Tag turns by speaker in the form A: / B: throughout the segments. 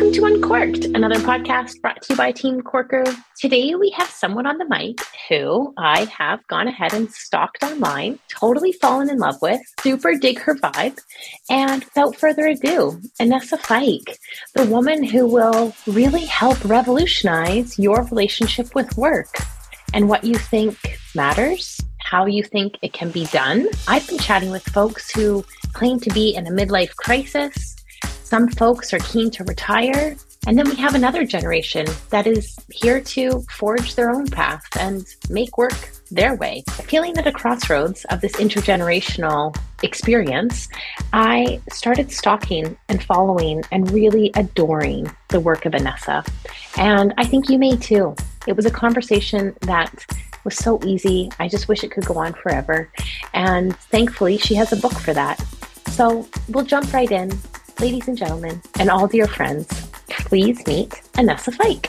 A: Welcome to Uncorked, another podcast brought to you by Team Corker. Today we have someone on the mic who I have gone ahead and stalked online, totally fallen in love with, super dig her vibe, and without further ado, Anessa Fike, the woman who will really help revolutionize your relationship with work and what you think matters, how you think it can be done. I've been chatting with folks who claim to be in a midlife crisis. Some folks are keen to retire. And then we have another generation that is here to forge their own path and make work their way. Feeling at a crossroads of this intergenerational experience, I started stalking and following and really adoring the work of Anessa. And I think you may too. It was a conversation that was so easy. I just wish it could go on forever. And thankfully, she has a book for that. So we'll jump right in. Ladies and gentlemen, and all dear friends, please meet Anessa Fike.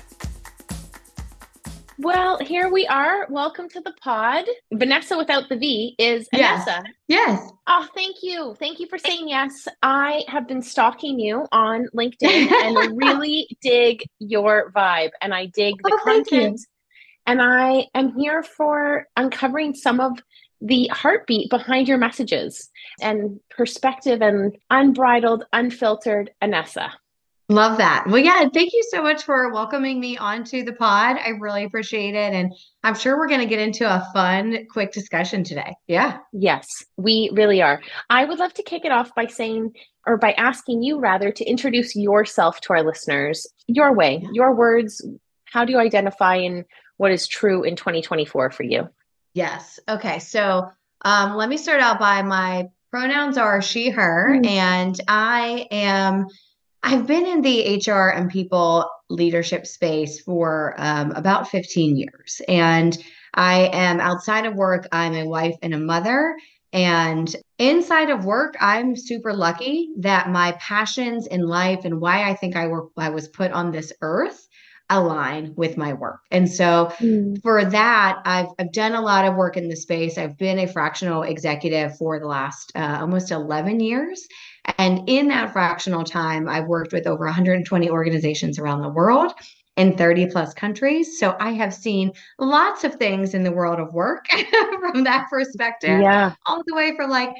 A: Well, here we are. Welcome to the pod. Vanessa without the V is Anessa.
B: Yes.
A: Oh, thank you. Thank you for saying yes. I have been stalking you on LinkedIn and really dig your vibe, and I dig the content. And I am here for uncovering some of the heartbeat behind your messages and perspective and unbridled, unfiltered Anessa.
B: Love that. Well, yeah, thank you so much for welcoming me onto the pod. I really appreciate it. And I'm sure we're going to get into a fun, quick discussion today. Yeah.
A: Yes, we really are. I would love to kick it off by saying, or by asking you rather, to introduce yourself to our listeners, your way, your words. How do you identify in what is true in 2024 for you?
B: Yes. Okay. So let me start out by my pronouns are she, her, and I've been in the HR and people leadership space for about 15 years. And I am outside of work, I'm a wife and a mother. And inside of work, I'm super lucky that my passions in life and why I think I was put on this earth align with my work. And so for that, I've done a lot of work in the space. I've been a fractional executive for the last almost 11 years. And in that fractional time, I've worked with over 120 organizations around the world in 30 plus countries. So I have seen lots of things in the world of work from that perspective, all the way from like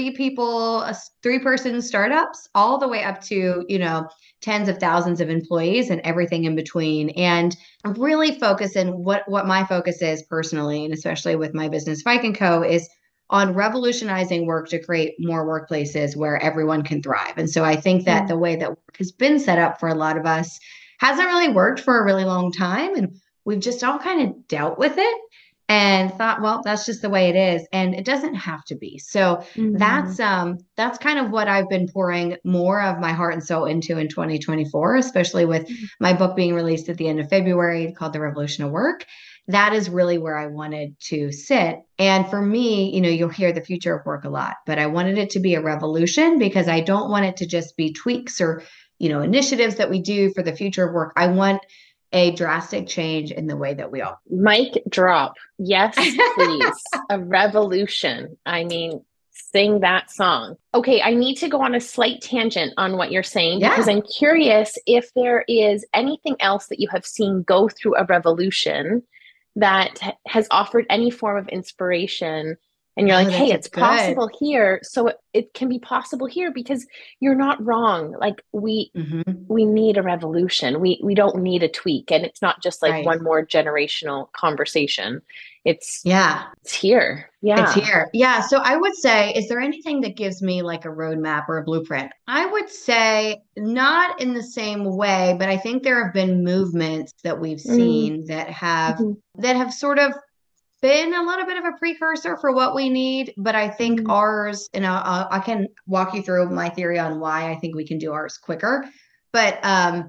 B: three-person startups, all the way up to, tens of thousands of employees and everything in between. And I'm really focusing what my focus is personally, and especially with my business Fike & Co, is on revolutionizing work to create more workplaces where everyone can thrive. And so I think that the way that work has been set up for a lot of us hasn't really worked for a really long time. And we've just all kind of dealt with it and thought, well, that's just the way it is. And it doesn't have to be. So that's kind of what I've been pouring more of my heart and soul into in 2024, especially with my book being released at the end of February called The Revolution of Work. That is really where I wanted to sit. And for me, you'll hear the future of work a lot, but I wanted it to be a revolution because I don't want it to just be tweaks or, initiatives that we do for the future of work. I want a drastic change in the way that we all.
A: Mic drop. Yes, please. A revolution. I mean, sing that song. Okay, I need to go on a slight tangent on what you're saying because I'm curious if there is anything else that you have seen go through a revolution that has offered any form of inspiration. And you're like, hey, it's possible here. So it can be possible here because you're not wrong. Like we need a revolution. We don't need a tweak. And it's not just like one more generational conversation. It's here. Yeah.
B: It's here. Yeah. So I would say, is there anything that gives me like a roadmap or a blueprint? I would say not in the same way, but I think there have been movements that we've seen that have sort of been a little bit of a precursor for what we need, but I think ours, and I can walk you through my theory on why I think we can do ours quicker. But,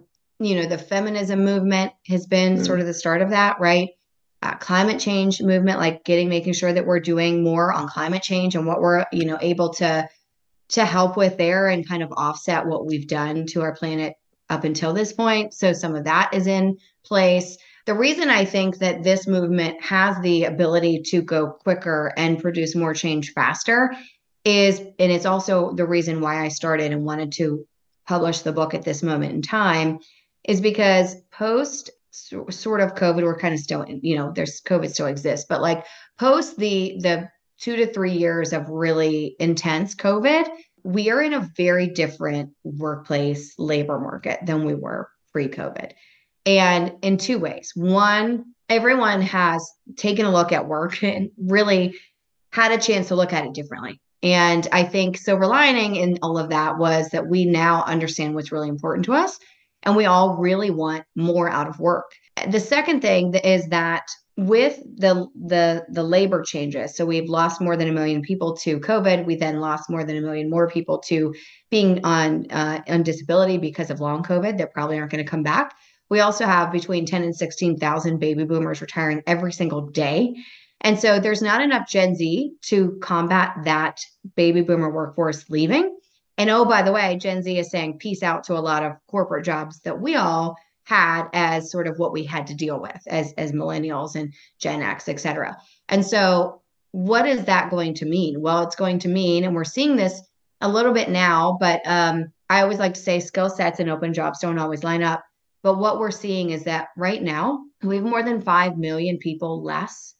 B: the feminism movement has been sort of the start of that, right? Climate change movement, like making sure that we're doing more on climate change and what we're, able to help with there and kind of offset what we've done to our planet up until this point. So some of that is in place. The reason I think that this movement has the ability to go quicker and produce more change faster and it's also the reason why I started and wanted to publish the book at this moment in time is because post sort of COVID, we're kind of still, there's COVID still exists, but like post the 2 to 3 years of really intense COVID, we are in a very different workplace labor market than we were pre-COVID. And in two ways. One, everyone has taken a look at work and really had a chance to look at it differently. And I think silver lining in all of that was that we now understand what's really important to us. And we all really want more out of work. The second thing is that with the labor changes, so we've lost more than 1 million people to COVID. We then lost more than 1 million more people to being on disability because of long COVID that probably aren't going to come back. We also have between 10 and 16,000 baby boomers retiring every single day. And so there's not enough Gen Z to combat that baby boomer workforce leaving. And oh, by the way, Gen Z is saying peace out to a lot of corporate jobs that we all had as sort of what we had to deal with as millennials and Gen X, et cetera. And so what is that going to mean? Well, it's going to mean, and we're seeing this a little bit now, but I always like to say skill sets and open jobs don't always line up. But what we're seeing is that right now, we have more than 5 million people less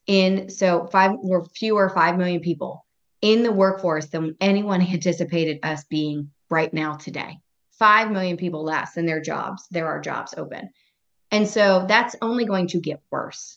B: we're fewer 5 million people in the workforce than anyone anticipated us being right now today. 5 million people less in their jobs. There are jobs open. And so that's only going to get worse.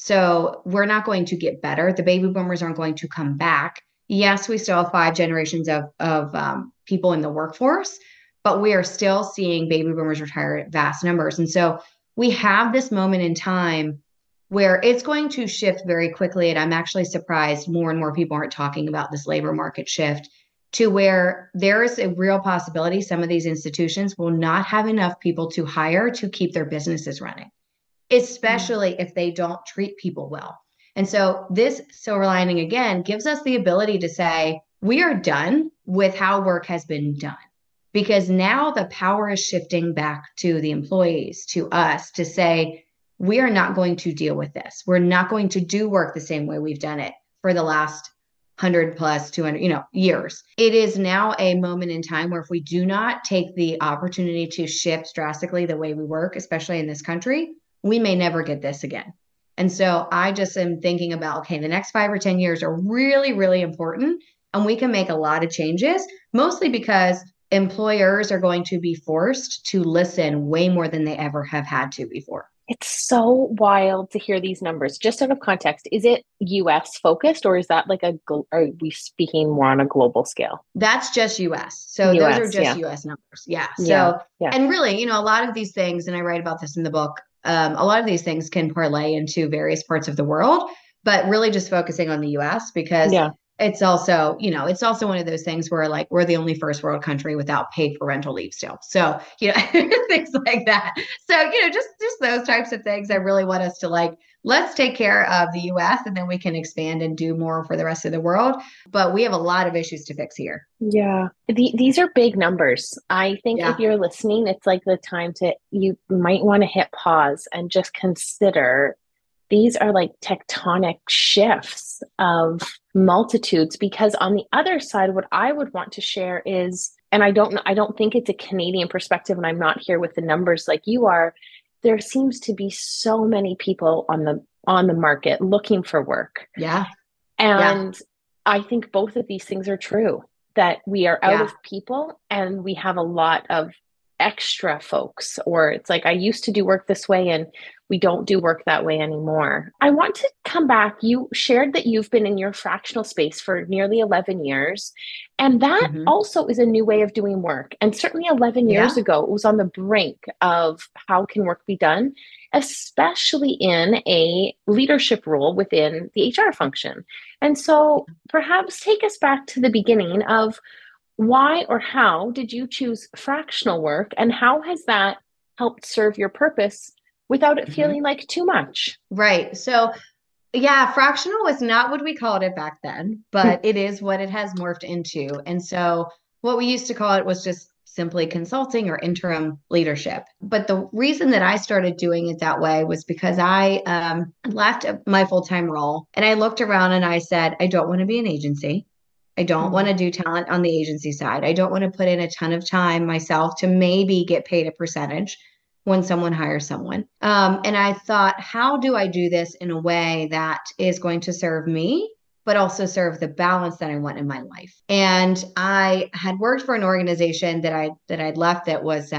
B: So we're not going to get better. The baby boomers aren't going to come back. Yes, we still have 5 generations of people in the workforce, but we are still seeing baby boomers retire at vast numbers. And so we have this moment in time where it's going to shift very quickly. And I'm actually surprised more and more people aren't talking about this labor market shift to where there is a real possibility some of these institutions will not have enough people to hire to keep their businesses running, especially if they don't treat people well. And so this silver lining, again, gives us the ability to say, we are done with how work has been done. Because now the power is shifting back to the employees, to us, to say, we are not going to deal with this. We're not going to do work the same way we've done it for the last 100 plus 200, years. It is now a moment in time where if we do not take the opportunity to shift drastically the way we work, especially in this country, we may never get this again. And so I just am thinking about, okay, the next 5 or 10 years are really, really important. And we can make a lot of changes, mostly because employers are going to be forced to listen way more than they ever have had to before.
A: It's so wild to hear these numbers. Just out of context, is it US focused or is that like are we speaking more on a global scale?
B: That's just US. So
A: US,
B: those are just US numbers. Yeah. So, and really, a lot of these things, and I write about this in the book, a lot of these things can parlay into various parts of the world, but really just focusing on the US because it's also, it's also one of those things where like we're the only first world country without paid parental leave still. So, things like that. So, just those types of things. I really want us to let's take care of the US and then we can expand and do more for the rest of the world. But we have a lot of issues to fix here.
A: Yeah. These are big numbers. I think if you're listening, it's like the time you might want to hit pause and just consider these are like tectonic shifts of multitudes, because on the other side, what I would want to share is, and I don't think it's a Canadian perspective, and I'm not here with the numbers like you are. There seems to be so many people on the market looking for work.
B: Yeah.
A: And I think both of these things are true, that we are out of people and we have a lot of extra folks, or it's like, I used to do work this way and we don't do work that way anymore. I want to come back. You shared that you've been in your fractional space for nearly 11 years. And that also is a new way of doing work. And certainly 11 years ago, it was on the brink of how can work be done, especially in a leadership role within the HR function. And so perhaps take us back to the beginning of why or how did you choose fractional work, and how has that helped serve your purpose without it feeling like too much?
B: Right. So fractional was not what we called it back then, but it is what it has morphed into. And so what we used to call it was just simply consulting or interim leadership. But the reason that I started doing it that way was because I left my full-time role and I looked around and I said, I don't want to be an agency. I don't want to do talent on the agency side. I don't want to put in a ton of time myself to maybe get paid a percentage when someone hires someone. And I thought, how do I do this in a way that is going to serve me, but also serve the balance that I want in my life? And I had worked for an organization that I'd left that was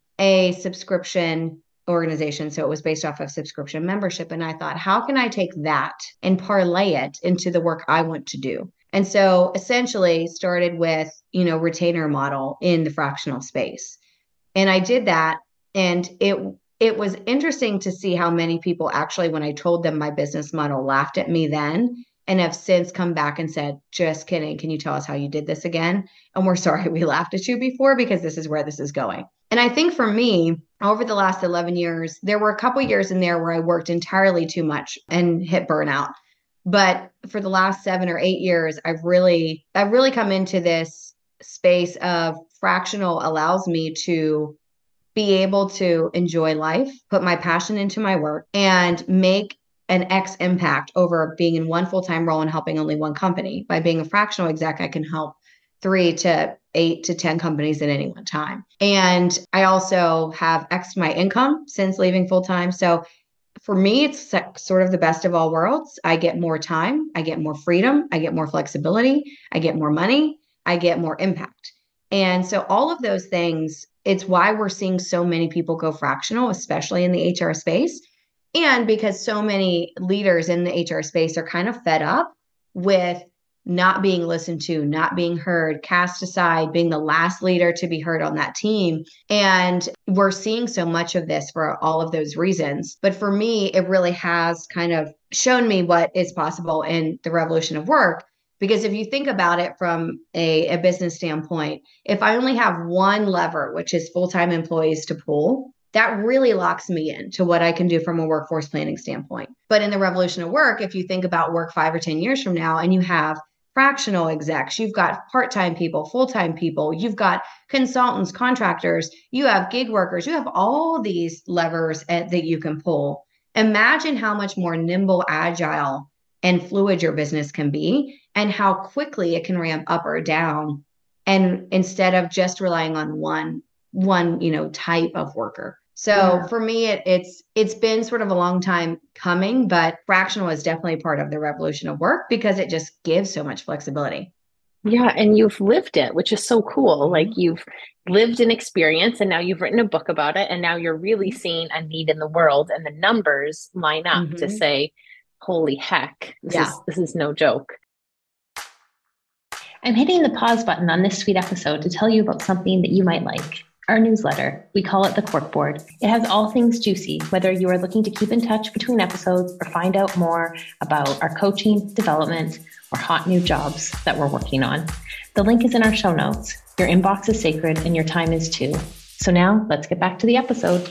B: a subscription organization. So it was based off of subscription membership. And I thought, how can I take that and parlay it into the work I want to do? And so essentially started with, retainer model in the fractional space. And I did that. And it was interesting to see how many people actually, when I told them my business model, laughed at me then and have since come back and said, just kidding. Can you tell us how you did this again? And we're sorry we laughed at you before, because this is where this is going. And I think for me, over the last 11 years, there were a couple years in there where I worked entirely too much and hit burnout. But for the last 7 or 8 years, I've really come into this space of fractional allows me to be able to enjoy life, put my passion into my work, and make an X impact over being in one full-time role and helping only one company. By being a fractional exec, I can help 3 to 8 to 10 companies at any one time. And I also have X'd my income since leaving full-time. So for me, it's sort of the best of all worlds. I get more time, I get more freedom, I get more flexibility, I get more money, I get more impact. And so all of those things, it's why we're seeing so many people go fractional, especially in the HR space. And because so many leaders in the HR space are kind of fed up with not being listened to, not being heard, cast aside, being the last leader to be heard on that team. And we're seeing so much of this for all of those reasons. But for me, it really has kind of shown me what is possible in the revolution of work. Because if you think about it from a business standpoint, if I only have one lever, which is full-time employees to pull, that really locks me into what I can do from a workforce planning standpoint. But in the revolution of work, if you think about work 5 or 10 years from now, and you have fractional execs, you've got part-time people, full-time people, you've got consultants, contractors, you have gig workers, you have all these levers that you can pull. Imagine how much more nimble, agile, and fluid your business can be, and how quickly it can ramp up or down. And instead of just relying on one type of worker. So for me, it's been sort of a long time coming, but fractional is definitely part of the revolution of work because it just gives so much flexibility.
A: Yeah, and you've lived it, which is so cool. Like you've lived an experience and now you've written a book about it, and now you're really seeing a need in the world, and the numbers line up to say, holy heck, this is no joke. I'm hitting the pause button on this sweet episode to tell you about something that you might like. Our newsletter. We call it the Corkboard. It has all things juicy, whether you are looking to keep in touch between episodes or find out more about our coaching, development, or hot new jobs that we're working on. The link is in our show notes. Your inbox is sacred and your time is too. So now let's get back to the episode.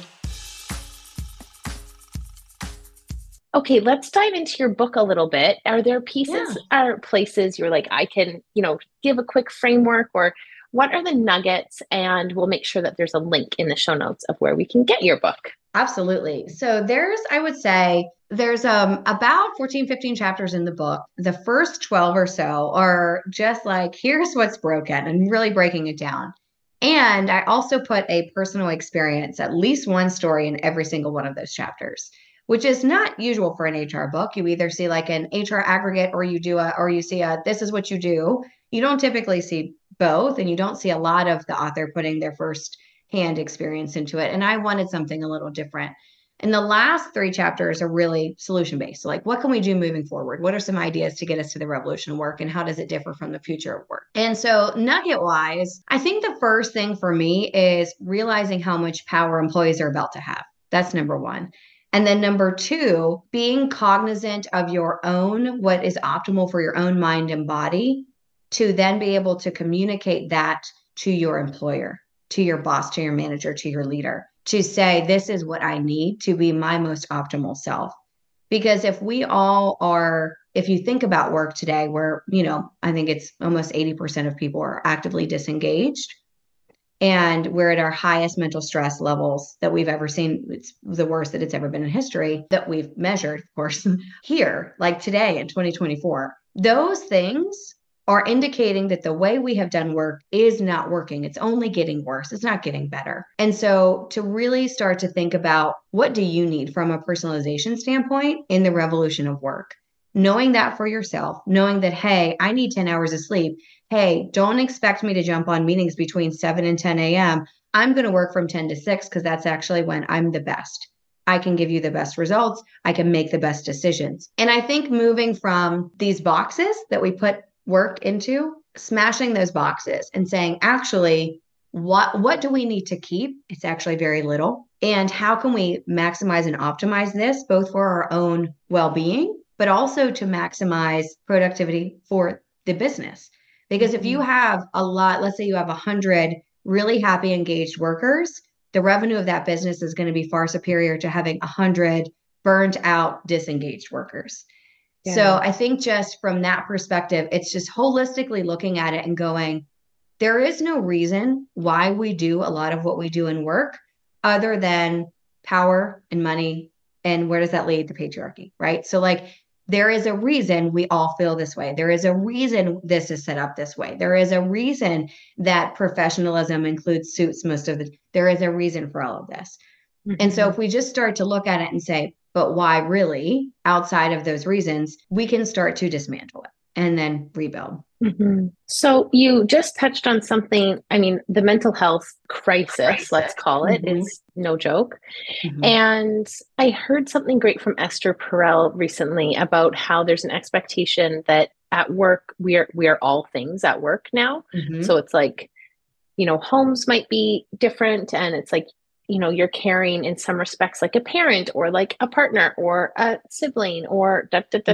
A: Okay, let's dive into your book a little bit. Are there pieces or places you're like, I can, give a quick framework, or what are the nuggets? And we'll make sure that there's a link in the show notes of where we can get your book.
B: Absolutely. So I would say there's about 14, 15 chapters in the book. The first 12 or so are just like, here's what's broken, and really breaking it down. And I also put a personal experience, at least one story in every single one of those chapters, which is not usual for an HR book. You either see like an HR aggregate, or you see this is what you do. You don't typically see both, and you don't see a lot of the author putting their first hand experience into it. And I wanted something a little different. And the last 3 chapters are really solution-based. So like, what can we do moving forward? What are some ideas to get us to the revolution of work, and how does it differ from the future of work? And so nugget-wise, I think the first thing for me is realizing how much power employees are about to have. That's number one. And then number 2, being cognizant of your own, what is optimal for your own mind and body, to then be able to communicate that to your employer, to your boss, to your manager, to your leader, to say, this is what I need to be my most optimal self. Because if you think about work today, where, I think it's almost 80% of people are actively disengaged, and we're at our highest mental stress levels that we've ever seen. It's the worst that it's ever been in history that we've measured, of course, here, like today in 2024. Those things are indicating that the way we have done work is not working. It's only getting worse. It's not getting better. And so to really start to think about, what do you need from a personalization standpoint in the revolution of work? Knowing that for yourself, knowing that, hey, I need 10 hours of sleep. Hey, don't expect me to jump on meetings between 7 and 10 a.m. I'm going to work from 10 to 6 because that's actually when I'm the best. I can give you the best results. I can make the best decisions. And I think moving from these boxes that we put work into, smashing those boxes and saying, actually, what do we need to keep? It's actually very little. And how can we maximize and optimize this both for our own well-being, but also to maximize productivity for the business? Because if you have a lot, let's say you have 100 really happy, engaged workers, the revenue of that business is going to be far superior to having 100 burnt out, disengaged workers. Yeah. So I think just from that perspective, it's just holistically looking at it and going, there is no reason why we do a lot of what we do in work other than power and money. And where does that lead? The patriarchy, right? So like, there is a reason we all feel this way. There is a reason this is set up this way. There is a reason that professionalism includes suits there is a reason for all of this. Mm-hmm. And so if we just start to look at it and say, but why really, outside of those reasons, we can start to dismantle it and then rebuild.
A: Mm-hmm. So you just touched on something. I mean, the mental health crisis, let's call it, mm-hmm. is no joke. Mm-hmm. And I heard something great from Esther Perel recently about how there's an expectation that at work, we are all things at work now. Mm-hmm. So it's like, homes might be different, and it's like, you're caring in some respects like a parent or like a partner or a sibling or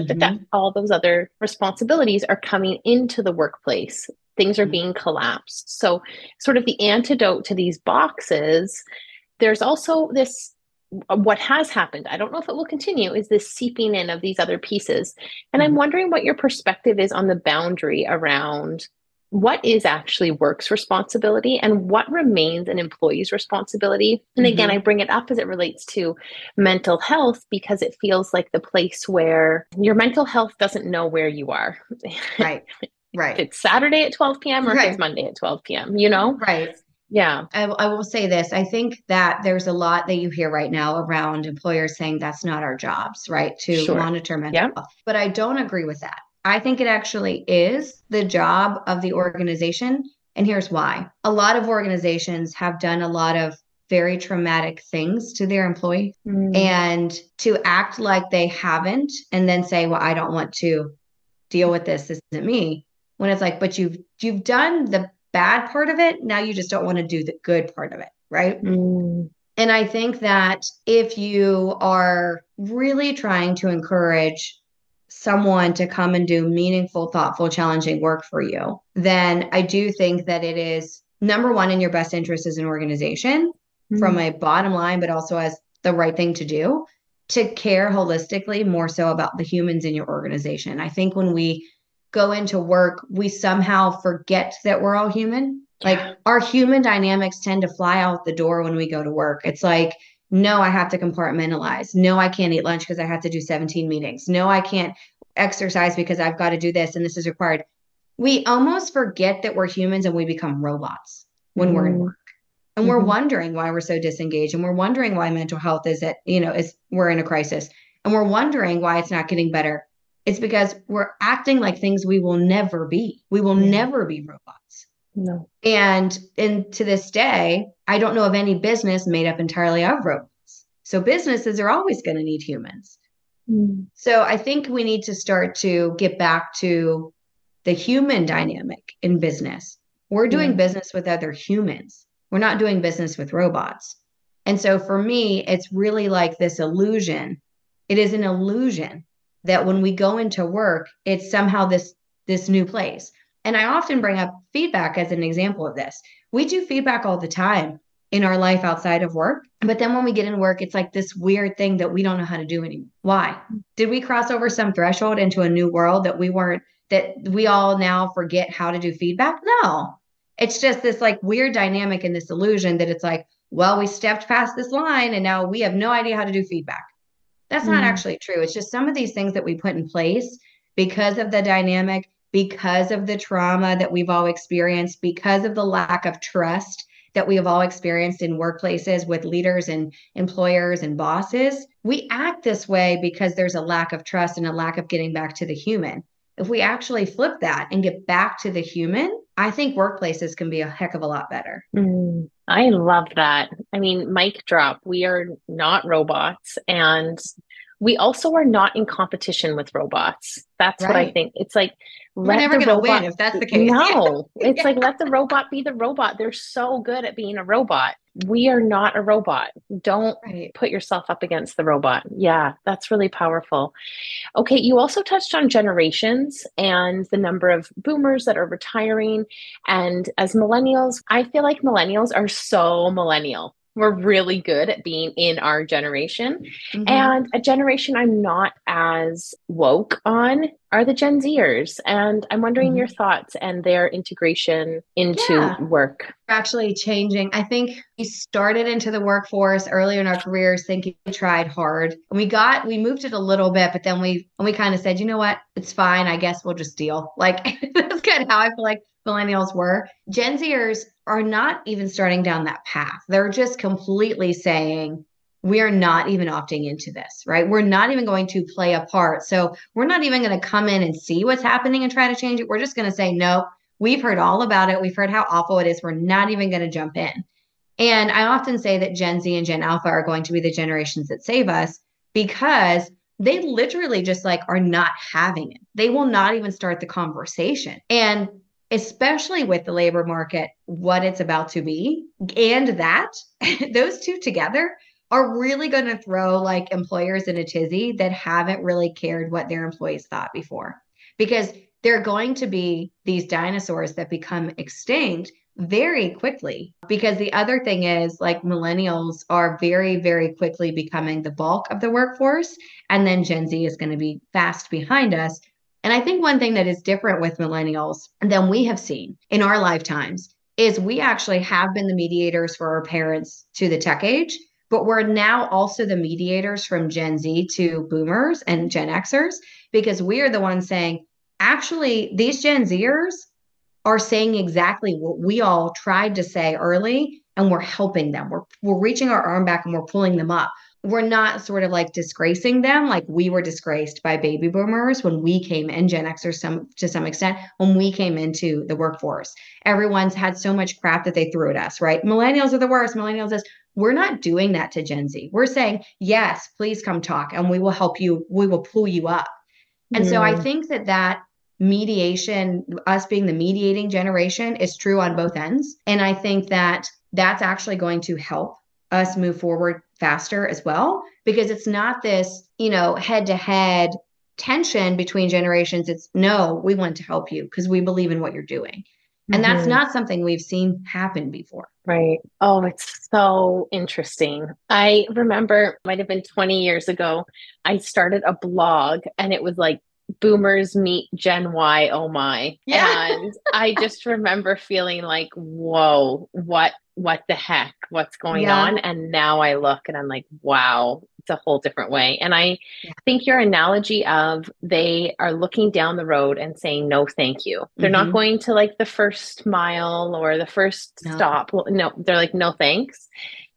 A: all those other responsibilities are coming into the workplace. Things are being collapsed. So sort of the antidote to these boxes, there's also this, what has happened, I don't know if it will continue, is this seeping in of these other pieces. And I'm wondering what your perspective is on the boundary around what is actually work's responsibility and what remains an employee's responsibility. And again, I bring it up as it relates to mental health because it feels like the place where your mental health doesn't know where you are.
B: Right. Right.
A: If it's Saturday at 12 p.m. or if it's Monday at 12 p.m.,
B: Right.
A: Yeah.
B: I will say this. I think that there's a lot that you hear right now around employers saying that's not our jobs, right? To monitor mental health. But I don't agree with that. I think it actually is the job of the organization. And here's why. A lot of organizations have done a lot of very traumatic things to their employees. And to act like they haven't and then say, well, I don't want to deal with this. This isn't me. When it's like, but you've done the bad part of it. Now you just don't want to do the good part of it. Right. And I think that if you are really trying to encourage someone to come and do meaningful, thoughtful, challenging work for you, then I do think that it is number one in your best interest as an organization from a bottom line, but also as the right thing to do, to care holistically more so about the humans in your organization. I think when we go into work, we somehow forget that we're all human. Like our human dynamics tend to fly out the door when we go to work. It's like, no, I have to compartmentalize. No, I can't eat lunch because I have to do 17 meetings. No, I can't exercise because I've got to do this and this is required. We almost forget that we're humans and we become robots when we're in work. And we're wondering why we're so disengaged. And we're wondering why mental health we're in a crisis. And we're wondering why it's not getting better. It's because we're acting like things we will never be. We will never be robots.
A: No.
B: And to this day, I don't know of any business made up entirely of robots. So businesses are always going to need humans. So I think we need to start to get back to the human dynamic in business. We're doing business with other humans. We're not doing business with robots. And so for me, it's really like this illusion. It is an illusion that when we go into work, it's somehow this new place. And I often bring up feedback as an example of this. We do feedback all the time in our life outside of work. But then when we get in work, it's like this weird thing that we don't know how to do anymore. Why? Did we cross over some threshold into a new world that we all now forget how to do feedback? No. It's just this like weird dynamic and this illusion that it's like, well, we stepped past this line and now we have no idea how to do feedback. That's not actually true. It's just some of these things that we put in place because of the dynamic because of the trauma that we've all experienced, because of the lack of trust that we have all experienced in workplaces with leaders and employers and bosses. We act this way because there's a lack of trust and a lack of getting back to the human. If we actually flip that and get back to the human, I think workplaces can be a heck of a lot better.
A: I love that. I mean, mic drop. We are not robots, and we also are not in competition with robots. That's what I
B: Right.
A: think. It's like,
B: We're
A: let
B: never
A: the
B: going to win
A: robot,
B: if that's the case.
A: no, it's
B: Yeah.
A: like, let the robot be the robot. They're so good at being a robot. We are not a robot. Don't
B: Right.
A: put yourself up against the robot. Yeah, that's really powerful. Okay, you also touched on generations and the number of boomers that are retiring. And as millennials, I feel like millennials are so millennial. We're really good at being in our generation.
B: Mm-hmm.
A: And a generation I'm not as woke on are the Gen Zers. And I'm wondering your
B: Mm-hmm.
A: thoughts and their integration into
B: Yeah.
A: work.
B: Actually changing. I think we started into the workforce earlier in our careers thinking we tried hard. And we moved it a little bit, but then we kind of said, you know what? It's fine. I guess we'll just deal. Like that's kind of how I feel like millennials were. Gen Zers are not even starting down that path. They're just completely saying, we are not even opting into this, right? We're not even going to play a part. So we're not even going to come in and see what's happening and try to change it. We're just going to say, no, we've heard all about it. We've heard how awful it is. We're not even going to jump in. And I often say that Gen Z and Gen Alpha are going to be the generations that save us because they literally just like are not having it. They will not even start the conversation. And especially with the labor market, what it's about to be, and that those two together are really going to throw like employers in a tizzy that haven't really cared what their employees thought before. Because they're going to be these dinosaurs that become extinct very quickly. Because the other thing is, like, millennials are very, very quickly becoming the bulk of the workforce. And then Gen Z is going to be fast behind us. And I think one thing that is different with millennials than we have seen in our lifetimes is we actually have been the mediators for our parents to the tech age, but we're now also the mediators from Gen Z to boomers and Gen Xers because we are the ones saying, actually, these Gen Zers are saying exactly what we all tried to say early, and we're helping them. We're reaching our arm back and we're pulling them up. We're not sort of like disgracing them like we were disgraced by baby boomers when we came in, Gen Xers to some extent, when we came into the workforce. Everyone's had so much crap that they threw at us, right? Millennials are the worst. Millennials is we're not doing that to Gen Z. We're saying, yes, please come talk and we will help you. We will pull you up. And so I
A: Mm,
B: think that mediation, us being the mediating generation, is true on both ends. And I think that that's actually going to help us move forward faster as well, because it's not this, head to head tension between generations. It's no, we want to help you because we believe in what you're doing. And that's
A: mhm.
B: not something we've seen happen before.
A: Right. Oh, it's so interesting. I remember, might have been 20 years ago, I started a blog and it was like boomers meet Gen Y, oh my.
B: Yeah.
A: And I just remember feeling like, whoa, what the heck? What's going
B: Yeah.
A: on? And now I look and I'm like, wow, it's a whole different way. And I
B: Yeah.
A: think your analogy of they are looking down the road and saying no thank you. They're not
B: Mm-hmm.
A: going to like the first mile or the first
B: No.
A: stop. Well, no, they're like no thanks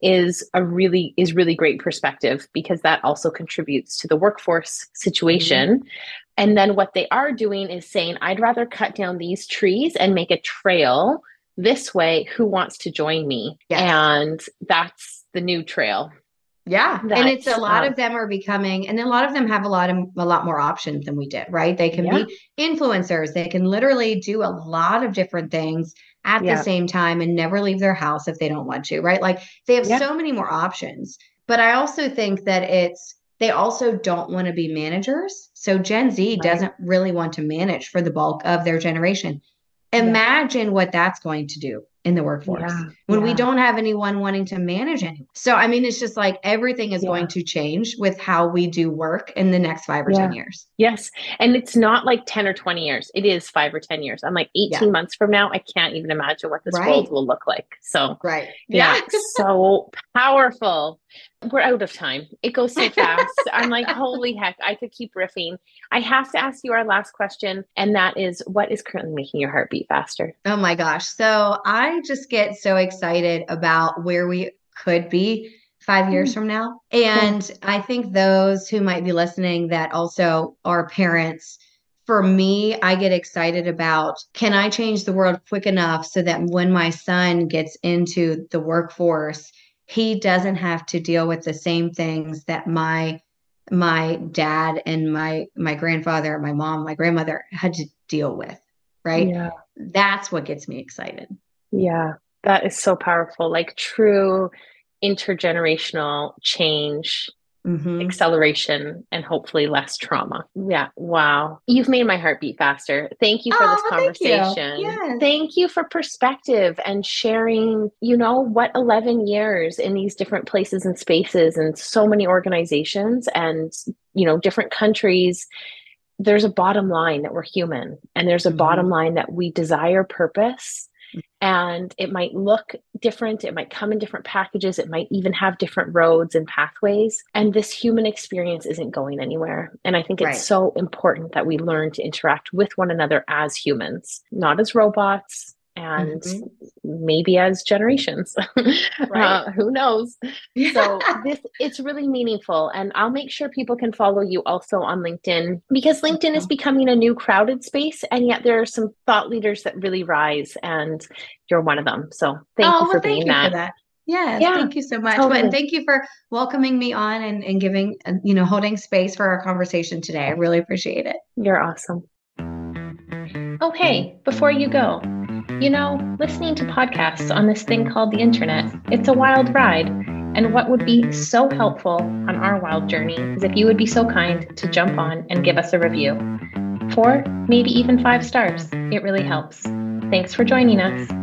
A: is really great perspective because that also contributes to the workforce
B: Mm-hmm.
A: situation. And then what they are doing is saying I'd rather cut down these trees and make a trail this way. Who wants to join me?
B: Yes.
A: And that's the new trail
B: Yeah. And
A: that
B: it's a lot of them are becoming, and a lot of them have a lot more options than we did, right? They can
A: yeah,
B: be influencers. They can literally do a lot of different things at the
A: yeah,
B: same time and never leave their house if they don't want to, right? Like they have
A: yeah,
B: so many more options. But I also think that they also don't want to be managers. So Gen Z
A: right,
B: doesn't really want to manage for the bulk of their generation.
A: yeah,
B: Imagine what that's going to do. in the workforce,
A: Yeah.
B: when we
A: Yeah.
B: don't have anyone wanting to manage anyone. So, I mean, it's just like everything is
A: Yeah.
B: going to change with how we do work in the next 5 or 10
A: Yeah.
B: years.
A: Yes. And it's not like 10 or 20 years. It is 5 or 10 years. I'm like
B: Yeah.
A: 18 months from now, I can't even imagine what this
B: Right.
A: world will look like. So,
B: Right.
A: yeah,
B: Yeah.
A: so powerful. We're out of time. It goes so fast. I'm like, holy heck, I could keep riffing. I have to ask you our last question, and that is, what is currently making your heart beat faster?
B: Oh my gosh. So I just get so excited about where we could be 5 years from now. And I think those who might be listening that also are parents, for me, I get excited about, can I change the world quick enough so that when my son gets into the workforce, he doesn't have to deal with the same things that my dad and my grandfather, my mom, my grandmother had to deal with, right?
A: Yeah.
B: That's what gets me excited.
A: Yeah. That is so powerful. Like true intergenerational change,
B: Mm-hmm.
A: acceleration, and hopefully less trauma. Yeah. Wow. You've made my heart beat faster. Thank you for this
B: Oh, well, thank you.
A: conversation.
B: Yes.
A: Thank you for perspective and sharing, what 11 years in these different places and spaces and so many organizations and, different countries. There's a bottom line that we're human, and there's a bottom
B: Mm-hmm.
A: line that we desire purpose. And it might look different. It might come in different packages. It might even have different roads and pathways. And this human experience isn't going anywhere. And I think it's
B: Right.
A: so important that we learn to interact with one another as humans, not as robots, and
B: Mm-hmm.
A: maybe as generations.
B: Right.
A: Who knows? So
B: Yeah.
A: it's really meaningful. And I'll make sure people can follow you also on LinkedIn, because LinkedIn is becoming a new crowded space. And yet there are some thought leaders that really rise, and you're one of them. So thank
B: Oh,
A: you for
B: well, thank
A: being
B: you for
A: that.
B: that. Yes,
A: Yeah,
B: thank you so much. Well, and
A: totally.
B: thank you for welcoming me on and giving, holding space for our conversation today. I really appreciate it.
A: You're awesome. Oh, hey, before you go, listening to podcasts on this thing called the internet, it's a wild ride. And what would be so helpful on our wild journey is if you would be so kind to jump on and give us a review. 4, maybe even 5 stars. It really helps. Thanks for joining us.